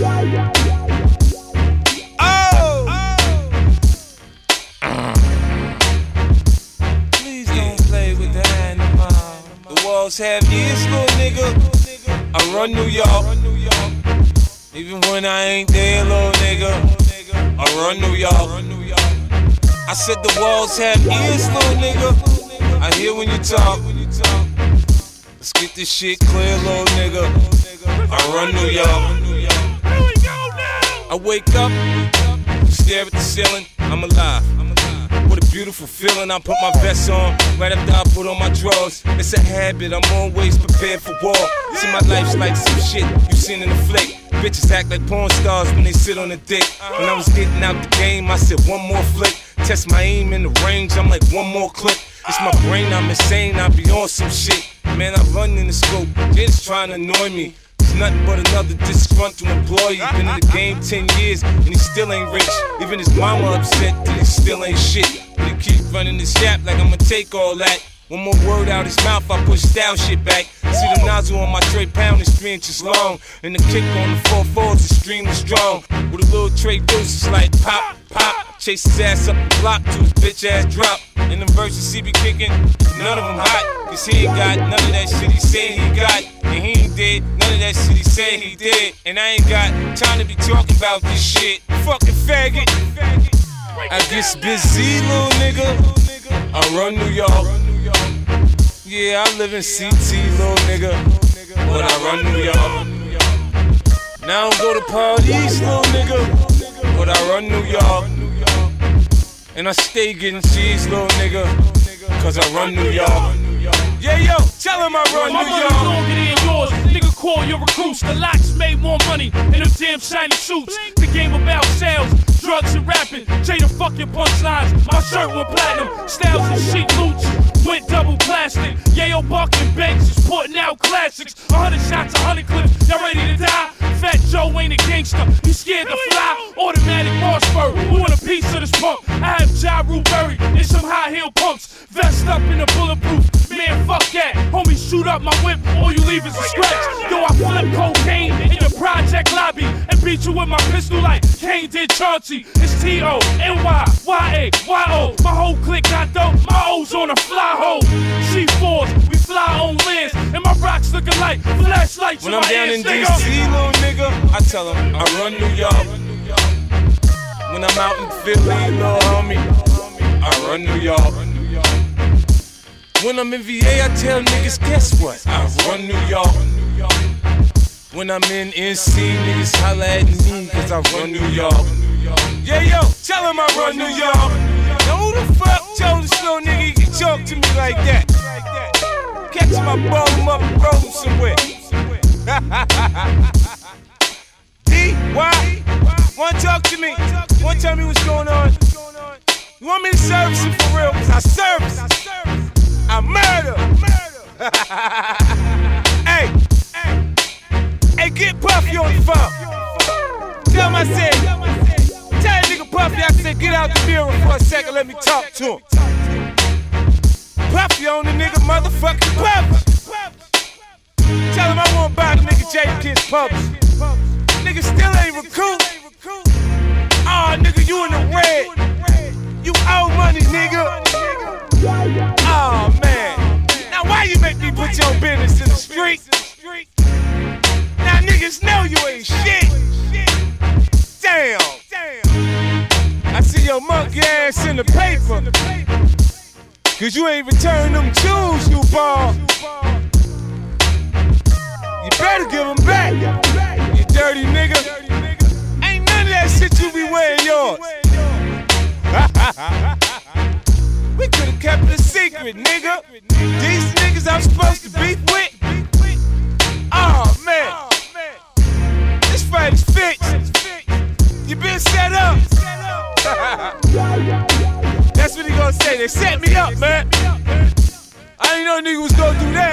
Please don't play with the animal. The walls have ears, little nigga. I run New York. Even when I ain't there, little nigga. I run New York. I said the walls have ears, little nigga. I hear when you talk. Let's get this shit clear, little nigga. I run New York. I wake up, stare at the ceiling, I'm alive. What a beautiful feeling, I put my vest on right after I put on my drawers. It's a habit, I'm always prepared for war. See, my life's like some shit you seen in the flick. Bitches act like porn stars when they sit on the dick. When I was getting out the game, I said one more flick. Test my aim in the range, I'm like one more clip. It's my brain, I'm insane, I be on some shit. Man, I run in the scope, they just trying to annoy me. It's nothing but another disgruntled employee. Been in the game 10 years and he still ain't rich. Even his mama upset that he still ain't shit. But he keep running his yap like I'ma take all that. One more word out his mouth, I push down shit back. See the nozzle on my tray pound is 3 inches long. And the kick on the 4-4 is extremely strong. With a little tray deuce, it's like pop, pop. Chase his ass up the block to his bitch ass drop. In the verses he be kicking, none of them hot. Cause he ain't got none of that shit he said he got. And he ain't did none of that shit he said he did. And I ain't got time to be talking about this shit. Fucking faggot. I get busy, little nigga. I run New York. Yeah, I live in CT, little nigga. But I run New York. Now I don't go to parties, little nigga. But I run New York. And I stay getting cheese, little nigga. Cause I run New York. Yeah, yo, tell him I run New York. My money longer than yours. Nigga, call your recruits. The locks made more money in them damn shiny suits. The game about sales, drugs and rapping. Jay the fucking punchlines. My shirt went platinum. Styles and chic boots went double plastic. Yayo Buck and Banks is putting out classics. 100 shots, 100 clips. Y'all ready to die? Fat Joe ain't a gangster. He scared to fly. Automatic Mossberg. Who want a piece of this pump? I have Ja Rule Berry and some high heel pumps. Vest up in a bulletproof. Man, fuck that. Homie, shoot up my whip. All you leave is a scratch. Yo, I flip cocaine in the project lobby and beat you with my pistol like Kane did Chauncey. It's T-O-N-Y-Y-A-Y-O. My whole clique got dope. My O's on a fly hole. C4s, we fly on lands. And my rocks looking like flashlights. When I'm down in D.C., little nigga, I tell him I run New York. When I'm out in Philly, little homie, I run New York. When I'm in VA, I tell niggas, guess what? I run New York. When I'm in NC, niggas holla at me, cause I run New York. Yeah, yo, tell him I run New York. Now who the fuck told this little nigga he can talk to me like that? Catch him, I ball him up and roll him somewhere. D, why? Wanna talk to me? Wanna tell me what's going on? You want me to service him for real? Cause I service. I murder. Hey, get Puffy on the phone. Tell him I said, tell that nigga Puffy I said get out the mirror for a second, let me talk to him. Puffy on the nigga motherfucking Puffy. Tell him I won't buy the nigga Jadakiss publishing. Nigga still ain't recruit. Aw, nigga, you in the red. You owe money, nigga. Oh man, now why you make me put your business in the street? Now niggas know you ain't shit. Damn, I see your monkey ass in the paper. Cause you ain't returned them jewels, you ball. You better give them back, you dirty nigga. Ain't none of that shit you be wearing yours. We could've kept it a secret, nigga. These niggas I'm supposed to beef with. Oh man, this fight is fixed. You been set up. That's what he gonna say. They set me up, man. I didn't know nigga was gonna do that.